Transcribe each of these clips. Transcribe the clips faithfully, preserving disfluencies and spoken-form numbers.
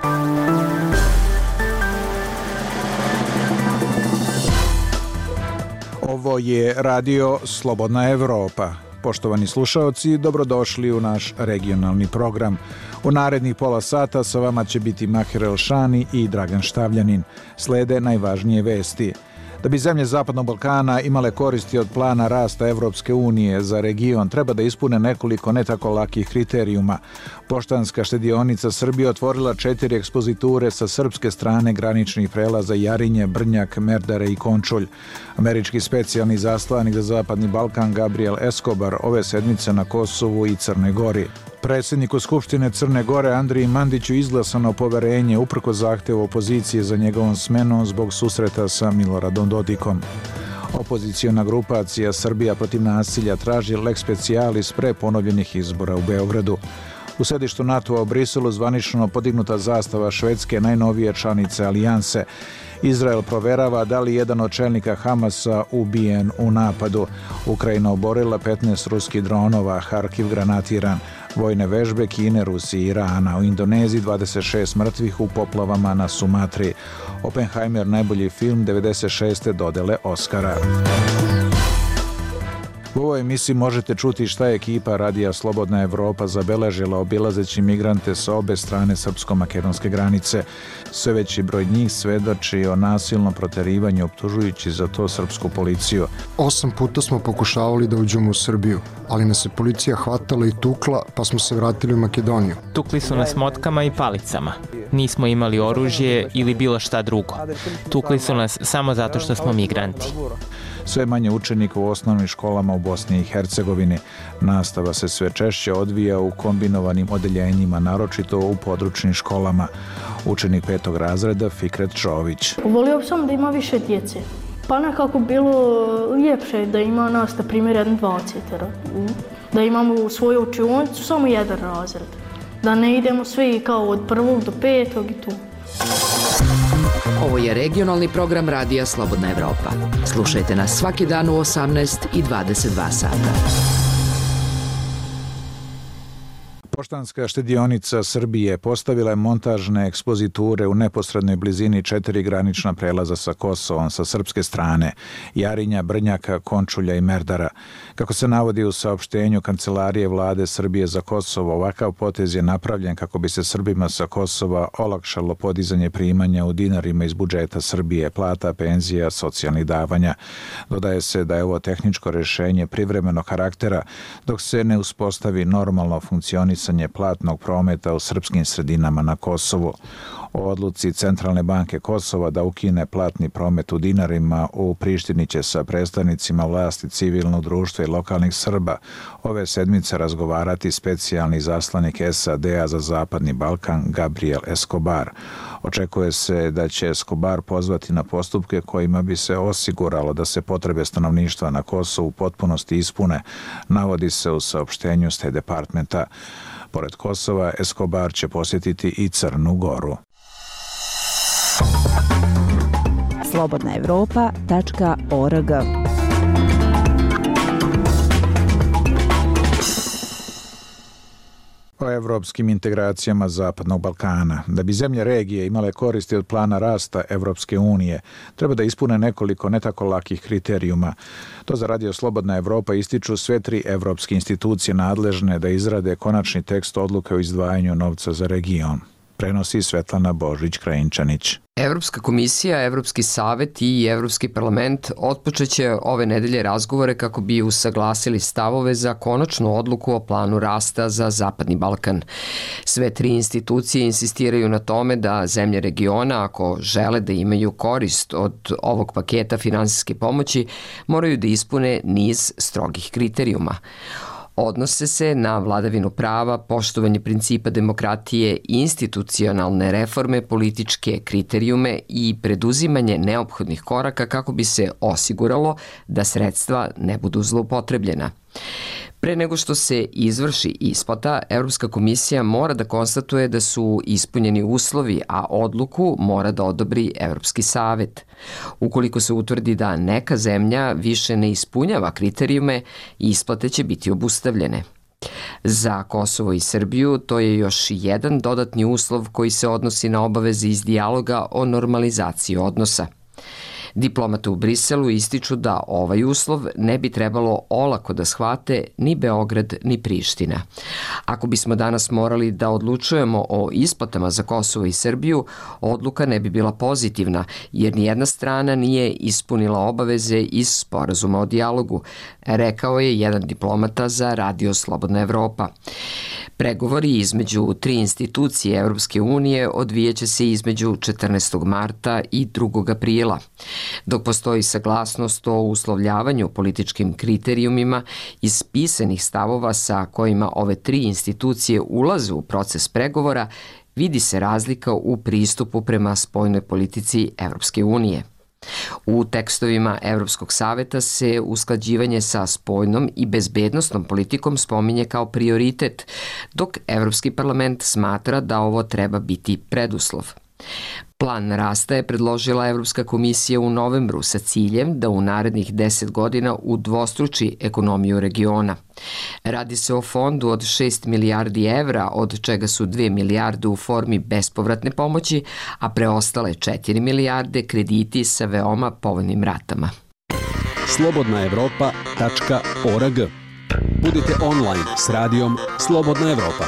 Ovo je radio Slobodna Evropa. Poštovani slušaoci, dobrodošli u naš regionalni program. U narednih pola sata sa vama će biti Maher Elšani i Dragan Štavljanin. Slede najvažnije vesti. Da bi zemlje Zapadnog Balkana imale koristi od plana rasta Evropske unije za region, treba da ispune nekoliko ne tako lakih kriterijuma. Poštanska štedionica Srbije otvorila četiri ekspoziture sa srpske strane graničnih prelaza Jarinje, Brnjak, Merdare i Končulj. Američki specijalni zaslanik za Zapadni Balkan Gabriel Escobar ove sedmice na Kosovu i Crnoj Gori. Predsjedniku Skupštine Crne Gore Andriji Mandiću izglasano poverenje uprkos zahtevu opozicije za njegovom smenom zbog susreta sa Miloradom Dodikom. Opoziciona grupacija Srbija protiv nasilja traži lex specialis pre ponovljenih izbora u Beogradu. U sedištu NATO-a u Briselu zvanično podignuta zastava Švedske, najnovije članice alijanse. Izrael proverava da li jedan od čelnika Hamasa ubijen u napadu. Ukrajina oborila petnaest ruskih dronova, Harkiv granatiran. Vojne vežbe Kine, Rusije i Irana. U Indoneziji dvadeset šest mrtvih u poplavama na Sumatri. Oppenheimer najbolji film devedeset šeste dodele Oskara. U ovoj emisiji možete čuti šta je ekipa radija Slobodna Evropa zabeležila obilazeći migrante sa obe strane srpsko-makedonske granice. Sve veći broj njih svedoči o nasilnom proterivanju, optužujući za to srpsku policiju. Osam puta smo pokušavali da uđemo u Srbiju, ali nas je policija hvatala i tukla, pa smo se vratili u Makedoniju. Tukli su nas motkama i palicama. Nismo imali oružje ili bilo šta drugo. Tukli su nas samo zato što smo migranti. Sve manje učenika u osnovnim školama u Bosni i Hercegovini. Nastava se sve češće odvija u kombinovanim odeljenjima, naročito u područnim školama. Učenik petog razreda Fikret Čović. Volio sam da ima više djece. Pa nekako bilo ljepše da ima nas, na primjer, jedan dvadesetero. Da imamo u svoju učionicu samo jedan razred. Da ne idemo svi kao od prvog do petog i tu. Ovo je regionalni program radija Slobodna Evropa. Slušajte nas svaki dan u osamnaest i dvadeset dva sata. Poštanska štedionica Srbije postavila je montažne ekspoziture u neposrednoj blizini četiri granična prelaza sa Kosovom sa srpske strane, Jarinja, Brnjaka, Končulja i Merdara. Kako se navodi u saopštenju Kancelarije vlade Srbije za Kosovo, ovakav potez je napravljen kako bi se Srbima sa Kosova olakšalo podizanje primanja u dinarima iz budžeta Srbije, plata, penzija, socijalnih davanja. Dodaje se da je ovo tehničko rješenje privremenog karaktera dok se ne uspostavi normalno funkcionisanje platnog prometa u srpskim sredinama na Kosovu. O odluci Centralne banke Kosova da ukine platni promet u dinarima u Prištini će sa predstavnicima vlasti civilnog društva i lokalnih Srba ove sedmice razgovarati specijalni zaslanik S A D-a za Zapadni Balkan Gabriel Escobar. Očekuje se da će Escobar pozvati na postupke kojima bi se osiguralo da se potrebe stanovništva na Kosovu u potpunosti ispune, navodi se u saopštenju State Departmenta. Pored Kosova, Escobar će posjetiti i Crnu Goru. slobodna evropa tačka org. O evropskim integracijama Zapadnog Balkana. Da bi zemlje regije imale koristi od plana rasta Evropske unije, treba da ispune nekoliko ne tako lakih kriterijuma. To za radio Slobodna Evropa ističu sve tri evropske institucije nadležne da izrade konačni tekst odluke o izdvajanju novca za region. Prenosi Svetlana Božić-Krajinčanić. Evropska komisija, Evropski savet i Evropski parlament otpočeće ove nedelje razgovore kako bi usaglasili stavove za konačnu odluku o planu rasta za Zapadni Balkan. Sve tri institucije insistiraju na tome da zemlje regiona, ako žele da imaju korist od ovog paketa finansijske pomoći, moraju da ispune niz strogih kriterijuma. Odnose se na vladavinu prava, poštovanje principa demokratije, institucionalne reforme, političke kriterijume i preduzimanje neophodnih koraka kako bi se osiguralo da sredstva ne budu zloupotrebljena. Pre nego što se izvrši isplata, Evropska komisija mora da konstatuje da su ispunjeni uslovi, a odluku mora da odobri Evropski savet. Ukoliko se utvrdi da neka zemlja više ne ispunjava kriterijume, isplate će biti obustavljene. Za Kosovo i Srbiju to je još jedan dodatni uslov koji se odnosi na obaveze iz dijaloga o normalizaciji odnosa. Diplomate u Briselu ističu da ovaj uslov ne bi trebalo olako da shvate ni Beograd ni Priština. Ako bismo danas morali da odlučujemo o isplatama za Kosovo i Srbiju, odluka ne bi bila pozitivna, jer nijedna strana nije ispunila obaveze iz sporazuma o dijalogu, rekao je jedan diplomata za Radio Slobodna Evropa. Pregovori između tri institucije Evropske unije odvijeće se između četrnaestog marta i drugog aprila. Dok postoji saglasnost o uslovljavanju političkim kriterijumima iz pisanih stavova sa kojima ove tri institucije ulaze u proces pregovora, vidi se razlika u pristupu prema spoljnoj politici Evropske unije. U tekstovima Evropskog saveta se usklađivanje sa spoljnom i bezbednosnom politikom spominje kao prioritet, dok Evropski parlament smatra da ovo treba biti preduslov. Plan rasta je predložila Evropska komisija u novembru sa ciljem da u narednih deset godina udvostruči ekonomiju regiona. Radi se o fondu od šest milijardi evra, od čega su dve milijarde u formi bespovratne pomoći, a preostale četiri milijarde krediti sa veoma povoljnim ratama. slobodna evropa tačka org. Budite online s radijom Slobodna Evropa.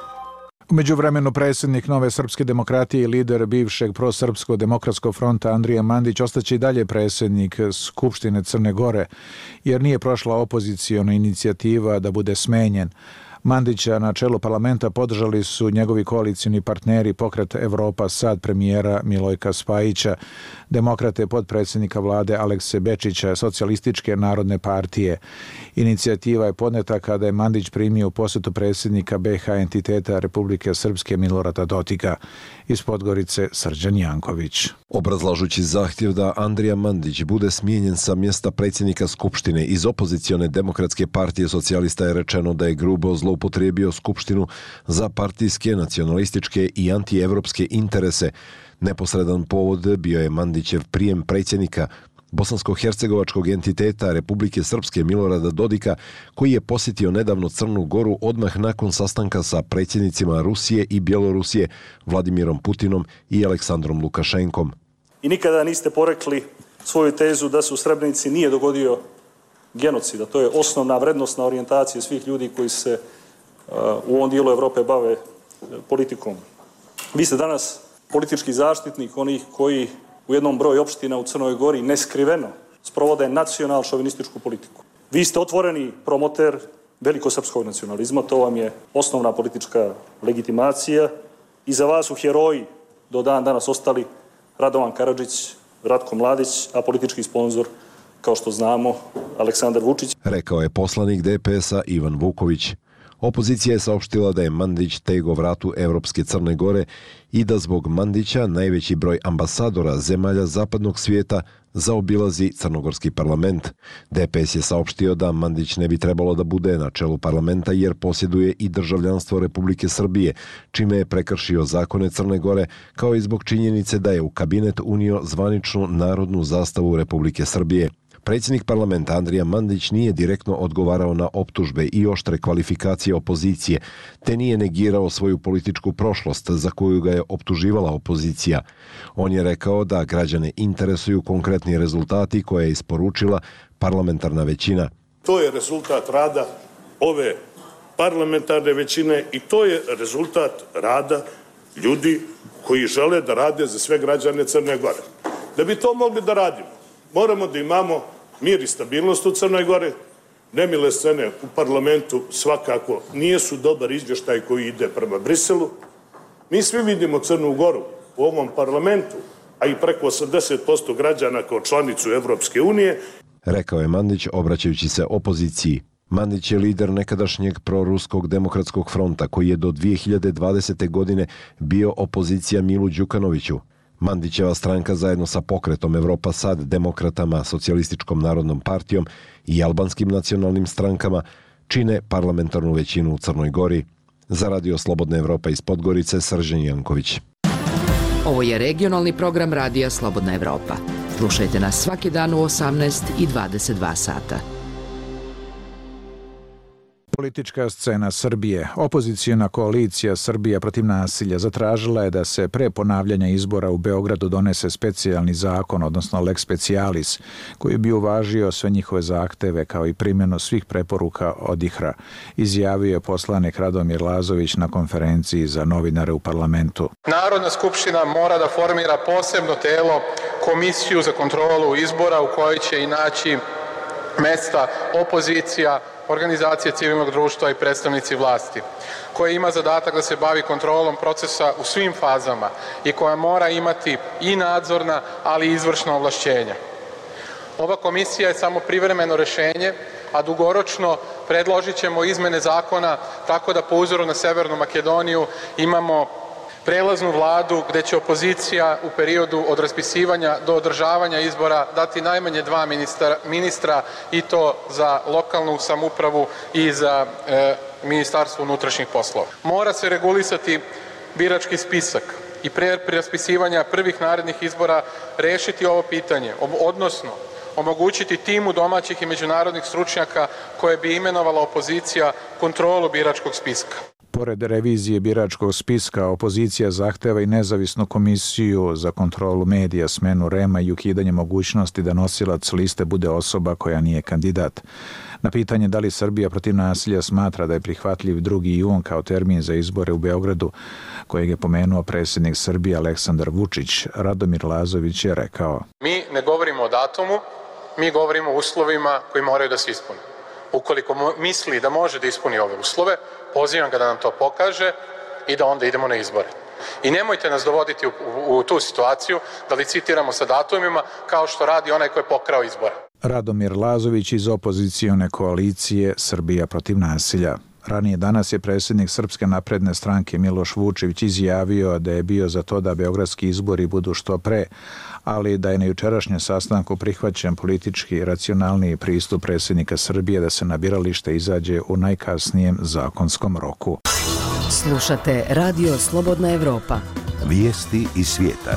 U međuvremenu predsjednik Nove srpske demokratije i lider bivšeg prosrpskog demokratskog fronta Andrija Mandić ostaće i dalje predsjednik Skupštine Crne Gore, jer nije prošla opoziciona inicijativa da bude smenjen. Mandića na čelu parlamenta podržali su njegovi koalicioni partneri Pokret Evropa Sad premijera Milojka Spajića, demokrate podpredsjednika vlade Alekse Bečića, Socijalističke narodne partije. Inicijativa je podneta kada je Mandić primio u posjetu predsjednika be ha entiteta Republike Srpske Milorada Dodika. Iz Podgorice Srđan Janković. Obrazlažući zahtjev da Andrija Mandić bude smijenjen sa mjesta predsjednika Skupštine iz opozicione Demokratske partije socijalista je rečeno da je grubo zloupotrijebio Skupštinu za partijske, nacionalističke i antievropske interese. Neposredan povod bio je Mandićev prijem predsjednika bosansko-hercegovačkog entiteta Republike Srpske Milorada Dodika, koji je posjetio nedavno Crnu Goru odmah nakon sastanka sa predsjednicima Rusije i Bjelorusije Vladimirom Putinom i Aleksandrom Lukašenkom. I nikada niste porekli svoju tezu da se u Srebrenici nije dogodio genocid, a to je osnovna vrednostna orijentacija svih ljudi koji se uh, u ovom dijelu Evrope bave uh, politikom. Vi ste danas politički zaštitnik onih koji u jednom broju opština u Crnoj Gori neskriveno sprovode nacional-šovinističku politiku. Vi ste otvoreni promoter velikosrpskog nacionalizma, to vam je osnovna politička legitimacija i za vas su heroji do dan danas ostali Radovan Karadžić, Ratko Mladić, a politički sponzor, kao što znamo, Aleksandar Vučić. Rekao je poslanik de pe es a Ivan Vuković. Opozicija je saopštila da je Mandić tego vratu Evropske Crne Gore i da zbog Mandića najveći broj ambasadora zemalja zapadnog svijeta zaobilazi crnogorski parlament. de pe es je saopštio da Mandić ne bi trebalo da bude na čelu parlamenta jer posjeduje i državljanstvo Republike Srbije, čime je prekršio zakone Crne Gore, kao i zbog činjenice da je u kabinet unio zvaničnu narodnu zastavu Republike Srbije. Predsjednik parlamenta Andrija Mandić nije direktno odgovarao na optužbe i oštre kvalifikacije opozicije, te nije negirao svoju političku prošlost za koju ga je optuživala opozicija. On je rekao da građane interesuju konkretni rezultati koje je isporučila parlamentarna većina. To je rezultat rada ove parlamentarne većine i to je rezultat rada ljudi koji žele da rade za sve građane Crne Gore. Da bi to mogli da radimo, moramo da imamo mir i stabilnost u Crnoj Gore. Nemile scene u parlamentu svakako nije su dobar izvještaj koji ide prema Briselu. Mi svi vidimo Crnu Goru u ovom parlamentu, a i preko osamdeset posto građana kao članicu Evropske unije. Rekao je Mandić obraćajući se opoziciji. Mandić je lider nekadašnjeg proruskog demokratskog fronta koji je do dvije hiljade dvadesete. godine bio opozicija Milu Đukanoviću. Mandićeva stranka zajedno sa Pokretom Evropa Sad, demokratama, Socijalističkom narodnom partijom i albanskim nacionalnim strankama čine parlamentarnu većinu u Crnoj Gori. Za Radio Slobodna Evropa iz Podgorice, Srđan Janković. Ovo je regionalni program Radija Slobodna Evropa. Slušajte nas svaki dan u osamnaest i dvadeset dva sata. Politička scena Srbije. Opozicijona koalicija Srbija protiv nasilja zatražila je da se pre ponavljanja izbora u Beogradu donese specijalni zakon, odnosno lex specialis, koji bi uvažio sve njihove zahteve kao i primjenu svih preporuka od I H R A, izjavio je poslanik Radomir Lazović na konferenciji za novinare u parlamentu. Narodna skupština mora da formira posebno telo, komisiju za kontrolu izbora u kojoj će i naći mesta opozicija, organizacije civilnog društva i predstavnici vlasti, koja ima zadatak da se bavi kontrolom procesa u svim fazama i koja mora imati i nadzorna, ali i izvršna ovlašćenja. Ova komisija je samo privremeno rešenje, a dugoročno predložit ćemo izmene zakona tako da po uzoru na Severnu Makedoniju imamo prelaznu vladu gde će opozicija u periodu od raspisivanja do održavanja izbora dati najmanje dva ministra, ministra i to za lokalnu samoupravu i za e, Ministarstvo unutrašnjih poslova. Mora se regulisati birački spisak i pre raspisivanja prvih narednih izbora rešiti ovo pitanje, odnosno omogućiti timu domaćih i međunarodnih stručnjaka koje bi imenovala opozicija kontrolu biračkog spiska. Pored revizije biračkog spiska, opozicija zahteva i nezavisnu komisiju za kontrolu medija, smenu R E M-a i ukidanje mogućnosti da nosilac liste bude osoba koja nije kandidat. Na pitanje da li Srbija protiv nasilja smatra da je prihvatljiv drugi jun kao termin za izbore u Beogradu, kojeg je pomenuo predsjednik Srbije Aleksandar Vučić, Radomir Lazović je rekao: Mi ne govorimo o datumu, mi govorimo o uslovima koji moraju da se ispune. Ukoliko misli da može da ispuni ove uslove, pozivam ga da nam to pokaže i da onda idemo na izbore. I nemojte nas dovoditi u, u, u tu situaciju da licitiramo sa datumima kao što radi onaj ko je pokrao izbore. Radomir Lazović iz opozicione koalicije Srbija protiv nasilja. Ranije danas je predsjednik Srpske napredne stranke Miloš Vučević izjavio da je bio za to da beogradski izbori budu što pre, ali da je na jučerašnjem sastanku prihvaćen politički racionalniji pristup predsjednika Srbije da se na biralište izađe u najkasnijem zakonskom roku. Slušate Radio Slobodna Evropa. Vijesti iz svijeta.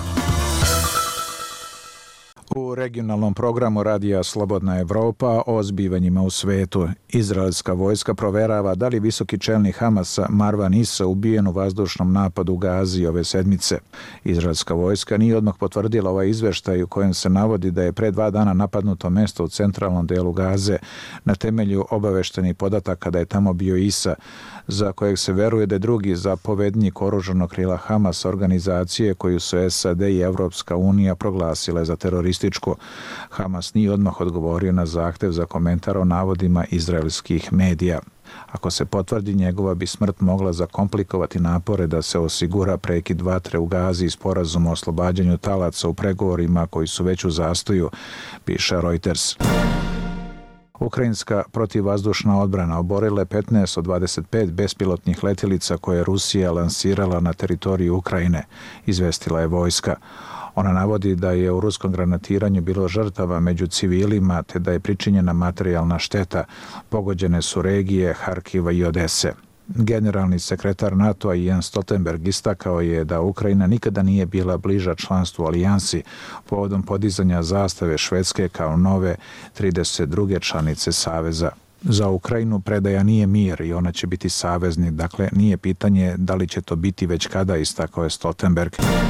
U regionalnom programu Radija Slobodna Evropa o zbivanjima u svetu. Izraelska vojska proverava da li visoki čelnik Hamasa Marwan Issa ubijen u vazdušnom napadu u Gazi ove sedmice. Izraelska vojska nije odmah potvrdila ovaj izveštaj u kojem se navodi da je pre dva dana napadnuto mesto u centralnom delu Gaze na temelju obaveštenih podataka da je tamo bio Issa, za kojeg se veruje da je drugi zapovednik oružanog krila Hamas, organizacije koju su S A D i Evropska unija proglasile za terorističku. Hamas nije odmah odgovorio na zahtev za komentar o navodima izraelskih medija. Ako se potvrdi, njegova bi smrt mogla zakomplikovati napore da se osigura prekid vatre u Gazi i sporazum o oslobađanju talaca u pregovorima koji su već u zastoju, piše Reuters. Ukrajinska protivvazdušna odbrana oborila je petnaest od dvadeset pet bespilotnih letjelica koje je Rusija lansirala na teritoriji Ukrajine, izvestila je vojska. Ona navodi da je u ruskom granatiranju bilo žrtava među civilima te da je pričinjena materijalna šteta. Pogođene su regije Harkiva i Odese. Generalni sekretar NATO-a Jens Stoltenberg istakao je da Ukrajina nikada nije bila bliža članstvu alijansi povodom podizanja zastave Švedske kao nove trideset druge članice Saveza. Za Ukrajinu predaja nije mir i ona će biti saveznik, dakle nije pitanje da li će to biti već kada, istakao je Stoltenberg.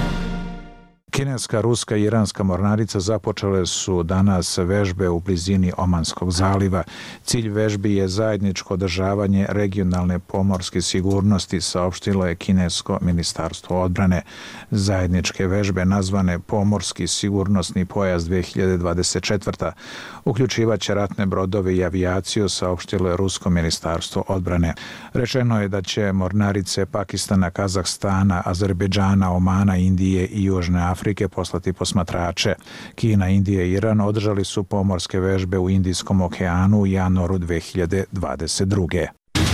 Kineska, ruska i iranska mornarica započele su danas vežbe u blizini Omanskog zaliva. Cilj vežbi je zajedničko održavanje regionalne pomorske sigurnosti, saopštilo je kinesko ministarstvo odbrane. Zajedničke vežbe nazvane Pomorski sigurnosni pojas dve hiljade dvadeset četvrta uključivaće ratne brodove i avijaciju, saopštilo je rusko ministarstvo odbrane. Rečeno je da će mornarice Pakistana, Kazahstana, Azerbejdžana, Omana, Indije i Južne Afrike Afrike poslati posmatrače. Kina, Indija i Iran održali su pomorske vežbe u Indijskom okeanu u januaru dve hiljade dvadeset druge.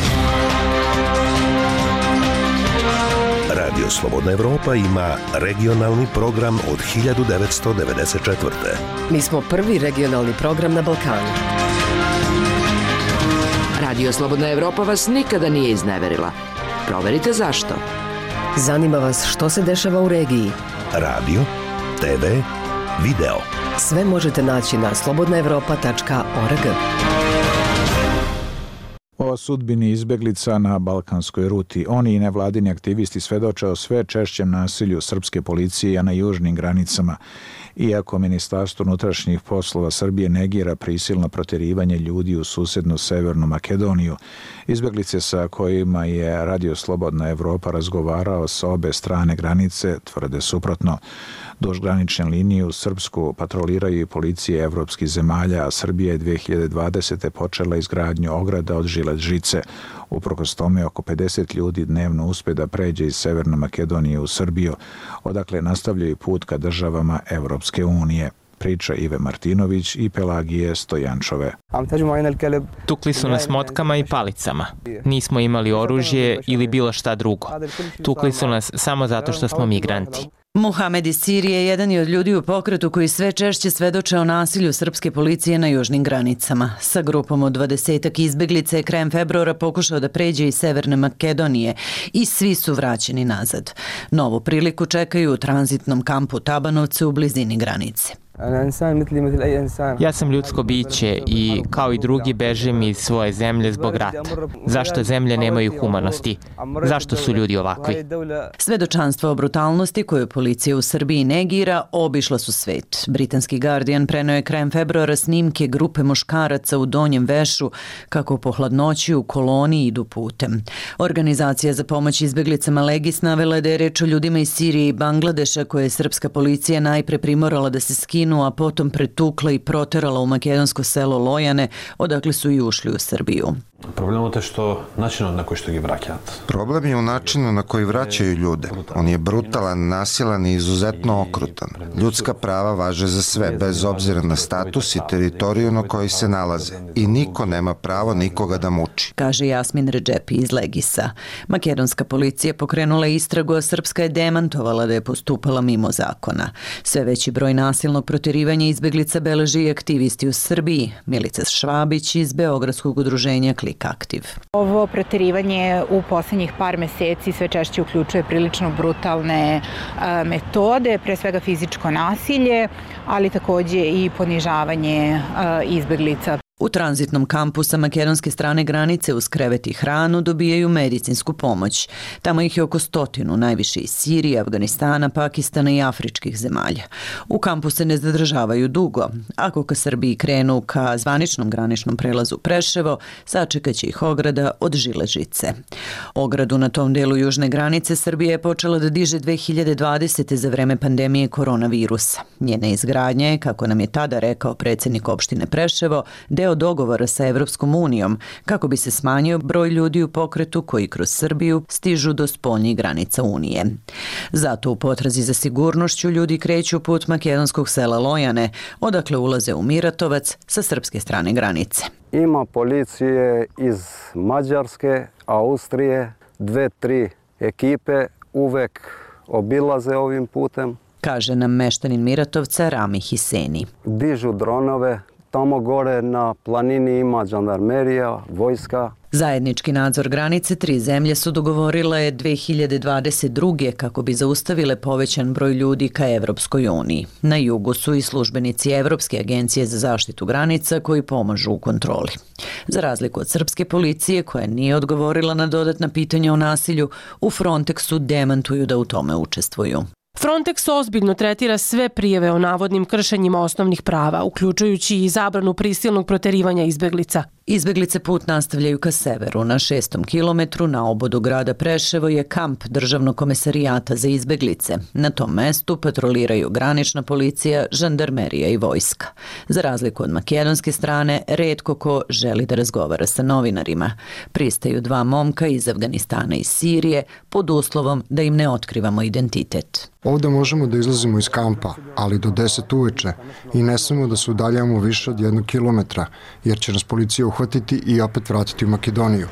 Radio Slobodna Evropa ima regionalni program od hiljadu devetsto devedeset četvrte. Mi smo prvi regionalni program na Balkanu. Radio Slobodna Evropa vas nikada nije izneverila. Proverite zašto. Zanima vas što se dešava u regiji. Radio, te ve, video. Sve možete naći na slobodna evropa tačka org. o sudbini izbeglica na balkanskoj ruti. Oni i nevladini aktivisti svedoče o sve češćem nasilju srpske policije na južnim granicama. Iako Ministarstvo unutrašnjih poslova Srbije negira prisilno protjerivanje ljudi u susednu Severnu Makedoniju, izbeglice sa kojima je Radio Slobodna Evropa razgovarao sa obe strane granice tvrde suprotno. Duž granične linije u Srpsku patroliraju i policije evropskih zemalja, a Srbija je dve hiljade dvadesete počela izgradnju ograda od žilet žice. Uprkos tome, oko pedeset ljudi dnevno uspe da pređe iz Severne Makedonije u Srbiju, odakle nastavljaju put ka državama Evropske unije. Priča Ive Martinović i Pelagije Stojančove. Tukli su nas motkama i palicama. Nismo imali oružje ili bilo šta drugo. Tukli su nas samo zato što smo migranti. Muhamed iz Sirije jedan je od ljudi u pokretu koji sve češće svedoče o nasilju srpske policije na južnim granicama. Sa grupom od dvadesetak izbeglica je krajem februara pokušao da pređe iz Severne Makedonije i svi su vraćeni nazad. Novu priliku čekaju u tranzitnom kampu Tabanovce u blizini granice. Ja sam ljudsko biće i, kao i drugi, bežim iz svoje zemlje zbog rata. Zašto zemlje nemaju humanosti? Zašto su ljudi ovakvi? Svedočanstva o brutalnosti koju policija u Srbiji negira obišla su svet. Britanski Guardian preneo je krajem februara snimke grupe muškaraca u Donjem Vešu kako po hladnoći u koloni idu putem. Organizacija za pomoć izbeglicama Legis navela je da je reč o ljudima iz Sirije i Bangladeša koje je srpska policija najpre primorala da se skinu, a potom pretukla i proterala u makedonsko selo Lojane, odakle su i ušli u Srbiju. Проблемот е што начинот на кој што ги враќаат. Problem je u načinu na koji vraćaju ljude. On je brutalan, nasilan i izuzetno okrutan. Ljudska prava važe za sve, bez obzira na status i teritoriju na kojoj se nalaze. I niko nema pravo nikoga da muči. Kaže Jasmin Redžepi iz Legisa. Makedonska policija pokrenula istragu, a srpska je demantovala da je postupala mimo zakona. Sve veći broj nasilnog protjerivanja izbeglica beleži i aktivisti u Srbiji. Milica Švabić iz Beogradskog udruženja Aktiv. Ovo protjerivanje u posljednjih par meseci sve češće uključuje prilično brutalne a, metode, pre svega fizičko nasilje, ali također i ponižavanje a, izbeglica. U tranzitnom kampu sa makedonske strane granice uz krevet i hranu dobijaju medicinsku pomoć. Tamo ih je oko stotinu, najviše iz Sirije, Afganistana, Pakistana i afričkih zemalja. U kampu se ne zadržavaju dugo. Ako ka Srbiji krenu ka zvaničnom graničnom prelazu Preševo, sačekaće ih ograda od žile žice. Ogradu na tom delu južne granice Srbija je počela da diže dve hiljade dvadesete za vreme pandemije koronavirusa. Njena izgradnja je, kako nam je tada rekao predsjednik opštine Preševo, deo dogovora sa Evropskom unijom kako bi se smanjio broj ljudi u pokretu koji kroz Srbiju stižu do spoljnih granica Unije. Zato u potrazi za sigurnošću ljudi kreću put makedonskog sela Lojane, odakle ulaze u Miratovac sa srpske strane granice. Ima policije iz Mađarske, Austrije, dve, tri ekipe uvek obilaze ovim putem. Kaže nam meštanin Miratovca Rami Hiseni. Dižu dronove. Tamo gore na planini ima žandarmerija, vojska. Zajednički nadzor granice tri zemlje su dogovorile dve hiljade dvadeset druge kako bi zaustavile povećan broj ljudi ka Evropskoj uniji. Na jugu su i službenici Evropske agencije za zaštitu granica koji pomažu u kontroli. Za razliku od srpske policije koja nije odgovorila na dodatna pitanja o nasilju, u Frontexu demantuju da u tome učestvuju. Frontex ozbiljno tretira sve prijave o navodnim kršenjima osnovnih prava, uključujući i zabranu prisilnog proterivanja izbeglica. Izbeglice put nastavljaju ka severu. Na šestom kilometru na obodu grada Preševo je kamp Državnog komesarijata za izbeglice. Na tom mestu patroliraju granična policija, žandarmerija i vojska. Za razliku od makedonske strane, retko ko želi da razgovara sa novinarima. Pristaju dva momka iz Afganistana i Sirije pod uslovom da im ne otkrivamo identitet. Ovde možemo da izlazimo iz kampa, ali do deset uveče i ne smemo da se udaljavamo više od jednog kilometra, jer će nas policija uhvatiti i opet vratiti u Makedoniju.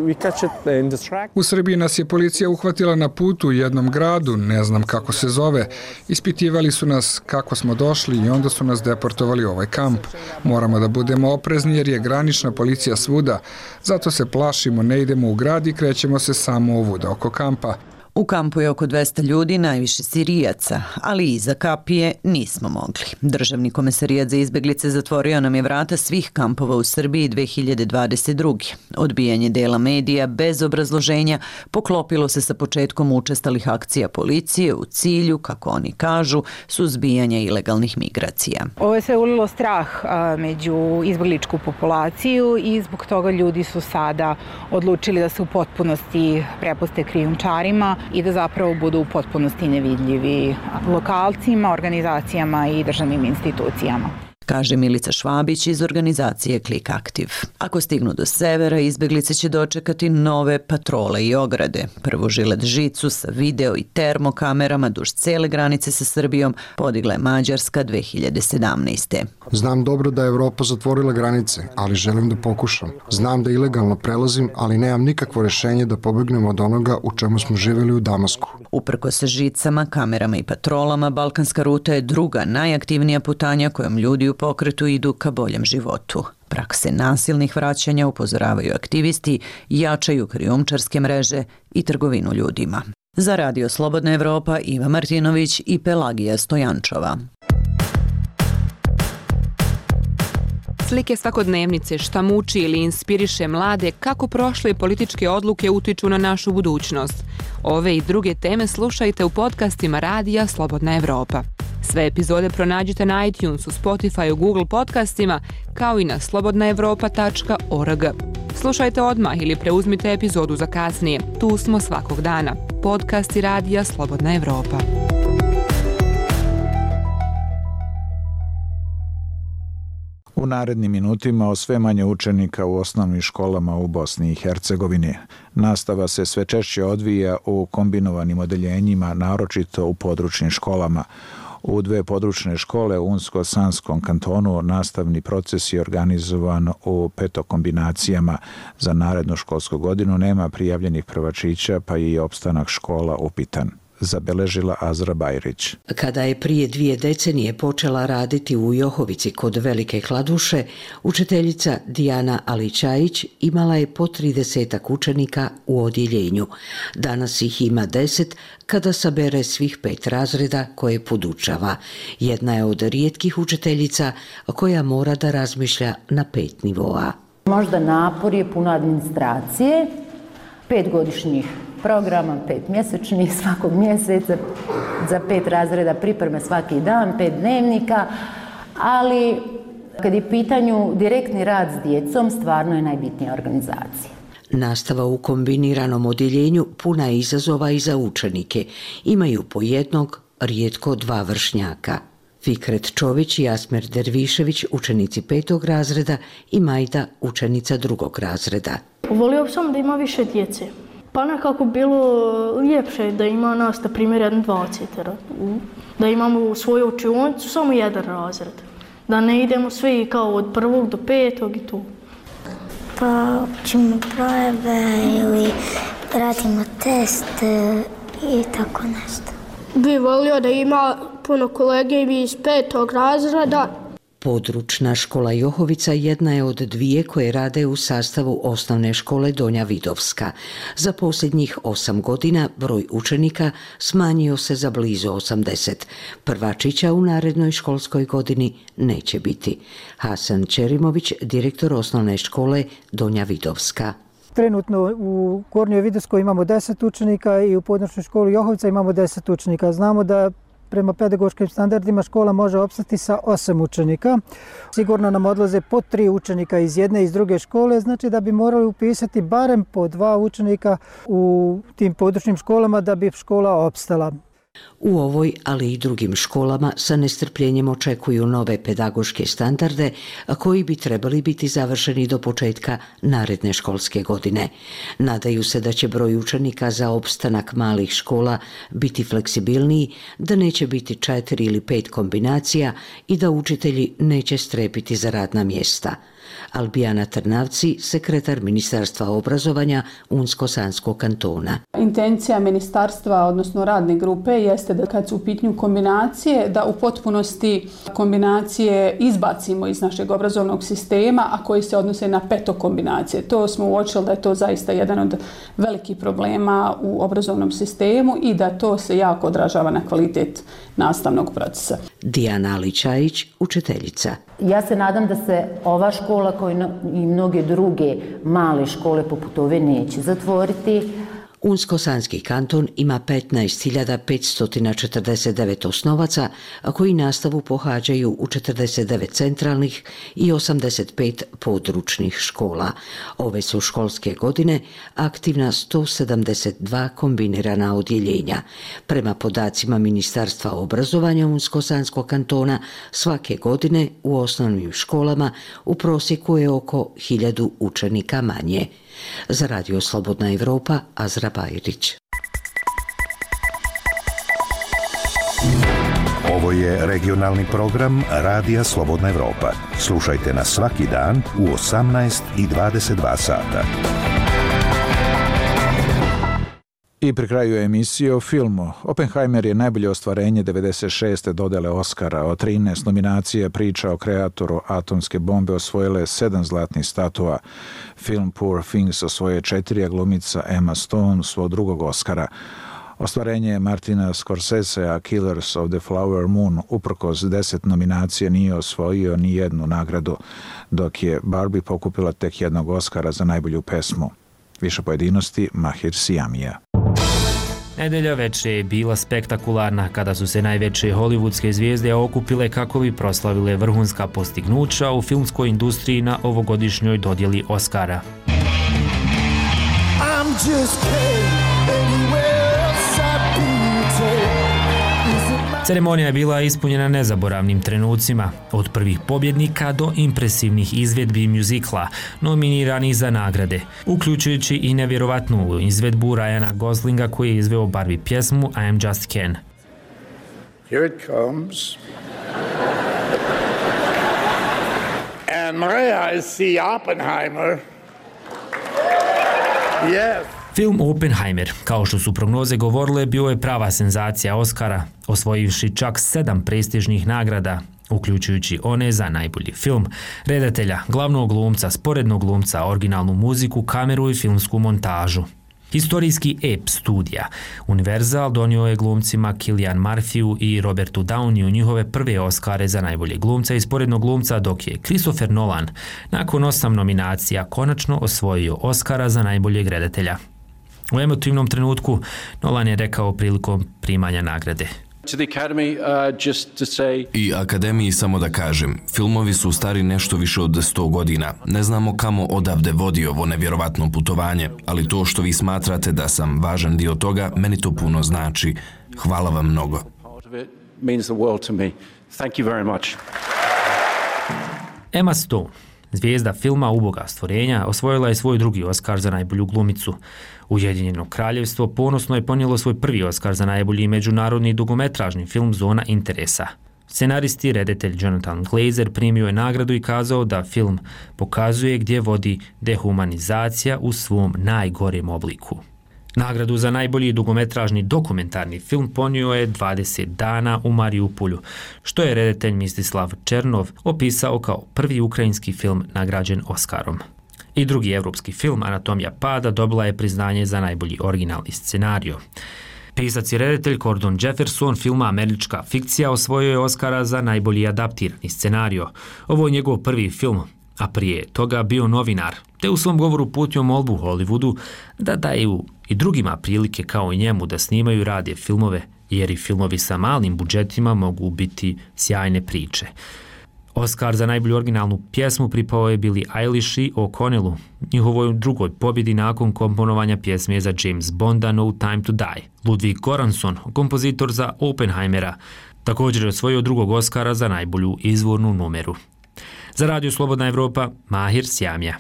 U Srbiji nas je policija uhvatila na putu u jednom gradu, ne znam kako se zove. Ispitivali su nas kako smo došli i onda su nas deportovali u ovaj kamp. Moramo da budemo oprezni jer je granična policija svuda. Zato se plašimo, ne idemo u grad i krećemo se samo ovuda oko kampa. U kampu je oko dvesta ljudi, najviše Sirijaca, ali iza kapije nismo mogli. Državni komesarijat za izbeglice zatvorio nam je vrata svih kampova u Srbiji dve hiljade dvadeset druge. Odbijanje dela medija bez obrazloženja poklopilo se sa početkom učestalih akcija policije u cilju, kako oni kažu, suzbijanja ilegalnih migracija. Ovo je sve ulilo strah a, među izbegličku populaciju i zbog toga ljudi su sada odlučili da se u potpunosti prepuste krijumčarima i da zapravo budu u potpunosti nevidljivi lokalcima, organizacijama i državnim institucijama. Kaže Milica Švabić iz organizacije Click Active. Ako stignu do severa, izbeglice će dočekati nove patrole i ograde. Prvo žilet žicu sa video i termokamerama duž cele granice sa Srbijom podigla je Mađarska dve hiljade sedamnaeste. Znam dobro da je Evropa zatvorila granice, ali želim da pokušam. Znam da ilegalno prelazim, ali nemam nikakvo rešenje da pobegnem od onoga u čemu smo živjeli u Damasku. Uprko sa žicama, kamerama i patrolama, Balkanska ruta je druga najaktivnija putanja kojom ljudi u pokretu idu ka boljem životu. Prakse nasilnih vraćanja, upozoravaju aktivisti, jačaju krijumčarske mreže i trgovinu ljudima. Za Radio Slobodna Evropa, Iva Martinović i Pelagija Stojančova. Slike svakodnevnice, šta muči ili inspiriše mlade, kako prošle političke odluke utiču na našu budućnost. Ove i druge teme slušajte u podcastima Radija Slobodna Evropa. Sve epizode pronađite na iTunesu, Spotifyu, Google podcastima, kao i na slobodna evropa tačka org. Slušajte odmah ili preuzmite epizodu za kasnije. Tu smo svakog dana. Podcasti Radija Slobodna Evropa. U narednim minutima o sve manje učenika u osnovnim školama u Bosni i Hercegovini. Nastava se sve češće odvija u kombinovanim odeljenjima, naročito u područnim školama. U dve područne škole u Unsko-Sanskom kantonu nastavni proces je organizovan u petokombinacijama. Za narednu školsku godinu nema prijavljenih prvačića, pa je i opstanak škola upitan. Zabeležila Azra Bajrić. Kada je prije dvije decenije počela raditi u Johovici kod Velike Kladuše, učiteljica Dijana Alićajić imala je po tridesetak učenika u odjeljenju. Danas ih ima deset kada sabere svih pet razreda koje podučava. Jedna je od rijetkih učiteljica koja mora da razmišlja na pet nivoa. Možda napor je puno administracije, pet godišnjih programa, pet mjesečnih svakog mjeseca, za pet razreda pripreme svaki dan, pet dnevnika, ali kad je pitanju direktni rad s djecom, stvarno je najbitnija organizacija. Nastava u kombiniranom odjeljenju puna je izazova i za učenike. Imaju po jednog, rijetko dva vršnjaka. Fikret Čović i Asmer Dervišević, učenici petog razreda, i Majda, učenica drugog razreda. Volio sam da ima više djece. Pa nekako bilo ljepše da ima nas, na primjer, jedan dvacetero. Da imamo u svoju učionicu samo jedan razred. Da ne idemo svi kao od prvog do petog i tu. Pa učimo brojeve ili radimo test i tako nešto. Bi volio da ima puno kolege iz petog razreda. Područna škola Johovica jedna je od dvije koje rade u sastavu osnovne škole Donja Vidovska. Za posljednjih osam godina broj učenika smanjio se za blizu osamdeset. Prvačića u narednoj školskoj godini neće biti. Hasan Čerimović, direktor osnovne škole Donja Vidovska. Trenutno u Gornjoj Vidovskoj imamo deset učenika i u područnoj školi Johovica imamo deset učenika. Znamo da prema pedagoškim standardima škola može opstati sa osam učenika. Sigurno nam odlaze po tri učenika iz jedne i iz druge škole, znači da bi morali upisati barem po dva učenika u tim područnim školama da bi škola opstala. U ovoj, ali i drugim školama sa nestrpljenjem očekuju nove pedagoške standarde koji bi trebali biti završeni do početka naredne školske godine. Nadaju se da će broj učenika za opstanak malih škola biti fleksibilniji, da neće biti četiri ili pet kombinacija i da učitelji neće strepiti za radna mjesta. Albijana Trnavci, sekretar Ministarstva obrazovanja Unsko-Sanskog kantona. Intencija ministarstva, odnosno radne grupe, jeste da kad su u pitanju kombinacije, da u potpunosti kombinacije izbacimo iz našeg obrazovnog sistema, a koji se odnose na petokombinacije. To smo uočili da je to zaista jedan od velikih problema u obrazovnom sistemu i da to se jako odražava na kvalitet nastavnog procesa. Dijana Aličajić, učiteljica. Ja se nadam da se ova škola kao i mnoge druge male škole poput ove neće zatvoriti. Unsko-Sanski kanton ima petnaest hiljada petsto četrdeset devet osnovaca, a koji nastavu pohađaju u četrdeset devet centralnih i osamdeset pet područnih škola. Ove su školske godine aktivna sto sedamdeset dva kombinirana odjeljenja. Prema podacima Ministarstva obrazovanja Unsko-Sanskog kantona, svake godine u osnovnim školama u prosjeku je oko hiljadu učenika manje. Za Radio Slobodna Evropa, Azra Bajrić. Ovo je regionalni program Radija Slobodna Evropa. Slušajte nas svaki dan u osamnaest i dvadeset dva sata. I pri kraju emisije o filmu. Oppenheimer je najbolje ostvarenje devedeset šeste dodele Oscara. Od trinaest nominacija priča o kreatoru atomske bombe osvojile sedam zlatnih statua. Film Poor Things osvoje četiri, a glumica Emma Stone svoj drugog Oscara. Ostvarenje Martina Scorsesea Killers of the Flower Moon uprkos deset nominacija nije osvojio ni jednu nagradu, dok je Barbie pokupila tek jednog Oscara za najbolju pesmu. Više pojedinosti Mahir Sijamija. Nedelja veče je bila spektakularna kada su se najveće hollywoodske zvijezde okupile kako bi proslavile vrhunska postignuća u filmskoj industriji na ovogodišnjoj dodjeli Oscara. Ceremonija je bila ispunjena nezaboravnim trenucima, od prvih pobjednika do impresivnih izvedbi mjuzikla, nominiranih za nagrade, uključujući i nevjerovatnu izvedbu Ryana Goslinga koji je izveo Barbie pjesmu I Am Just Ken. Here it comes. And may I see Oppenheimer? Yes. Film Oppenheimer, kao što su prognoze govorile, bio je prava senzacija Oscara, osvojivši čak sedam prestižnih nagrada, uključujući one za najbolji film, redatelja, glavnog glumca, sporednog glumca, originalnu muziku, kameru i filmsku montažu. Historijski ep studija Universal donio je glumcima Cillian Murphyu i Robertu Downeyu njihove prve Oscare za najbolje glumca i sporednog glumca, dok je Christopher Nolan nakon osam nominacija konačno osvojio Oscara za najboljeg redatelja. U emotivnom trenutku Nolan je rekao prilikom primanja nagrade. I Akademiji samo da kažem, filmovi su stari nešto više od sto godina. Ne znamo kamo odavde vodi ovo nevjerovatno putovanje, ali to što vi smatrate da sam važan dio toga, meni to puno znači. Hvala vam mnogo. Emma Stone, zvijezda filma Uboga stvorenja, osvojila je svoj drugi Oscar za najbolju glumicu. Ujedinjeno kraljevstvo ponosno je ponijelo svoj prvi Oscar za najbolji međunarodni dugometražni film Zona interesa. Scenarist i redatelj Jonathan Glazer primio je nagradu i kazao da film pokazuje gdje vodi dehumanizacija u svom najgorem obliku. Nagradu za najbolji dugometražni dokumentarni film ponio je dvadeset dana u Mariupolju, što je redatelj Mistislav Černov opisao kao prvi ukrajinski film nagrađen Oscarom. I drugi evropski film, Anatomija pada, dobila je priznanje za najbolji originalni scenario. Pisac i redatelj Gordon Jefferson filma Američka fikcija osvojio je Oscara za najbolji adaptirani scenario. Ovo je njegov prvi film, a prije toga bio novinar, te u svom govoru uputio molbu Hollywoodu da daju i drugima prilike kao i njemu da snimaju i rade filmove, jer i filmovi sa malim budžetima mogu biti sjajne priče. Oscar za najbolju originalnu pjesmu pripao je Billie Eilish i O'Connellu, njihovoj drugoj pobjedi nakon komponovanja pjesme za James Bonda No Time to Die. Ludwig Göransson, kompozitor za Oppenheimera, također je osvojio drugog Oscara za najbolju izvornu numeru. Za Radio Slobodna Evropa, Mahir Sjamija.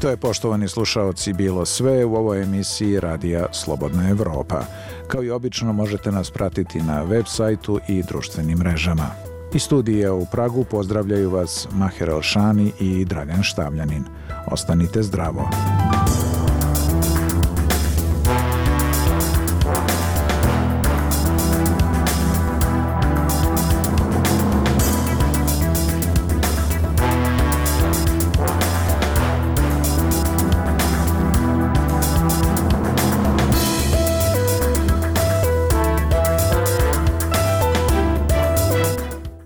to je, poštovani slušaoci, bilo sve u ovoj emisiji Radija Slobodna Evropa. Kao i obično možete nas pratiti na web sajtu i društvenim mrežama. Iz studija u Pragu pozdravljaju vas Maher Elšani i Dragan Štavljanin. Ostanite zdravo.